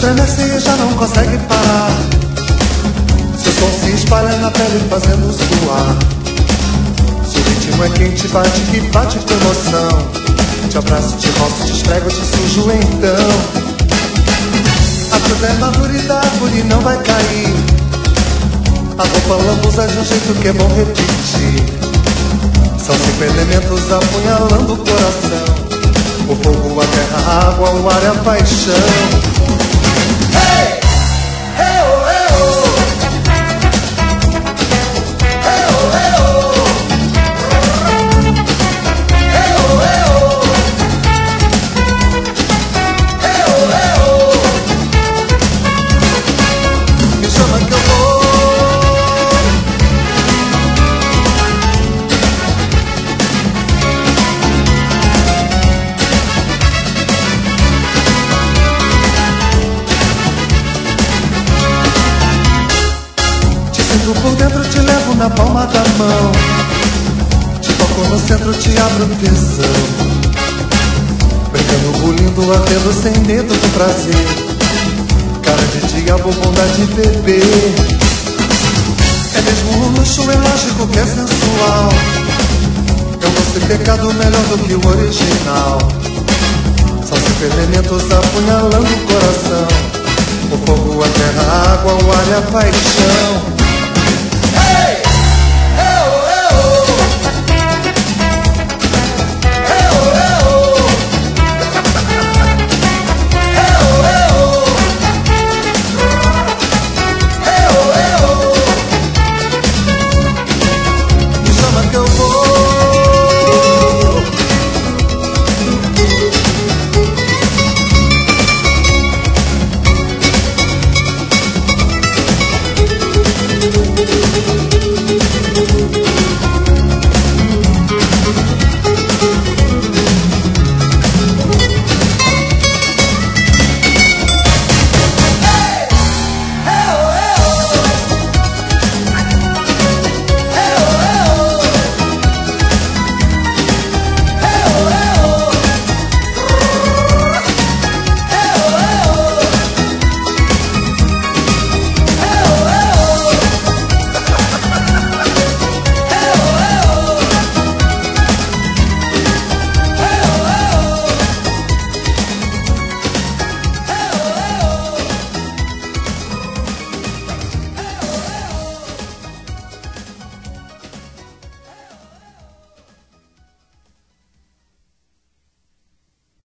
estremece e já não consegue parar. Seu som se espalha na pele fazendo suar. Seu ritmo é quente, bate que bate com emoção. Te abraço, te roço, te esfrego, te sujo então. A fruta é madura e da árvore não vai cair. A roupa lambuza de um jeito que é bom repetir. São 5 elementos apunhalando o coração: o fogo, a terra, a água, o ar e a paixão. Hey! Hey, oh, hey, oh. Hey, oh, hey, oh. Hey, oh, hey, oh. Hey, oh, hey, oh. Me chama que eu vou. Por dentro te levo na palma da mão. Te toco no centro, te abro tesão. Brincando, bulindo, ardendo sem medo do prazer. Cara de diabo, bondade de bebê. É mesmo um luxo, é lógico que é sensual. É um doce pecado melhor do que o original. São 5 elementos apunhalando o coração: o fogo, a terra, a água, o ar e a paixão.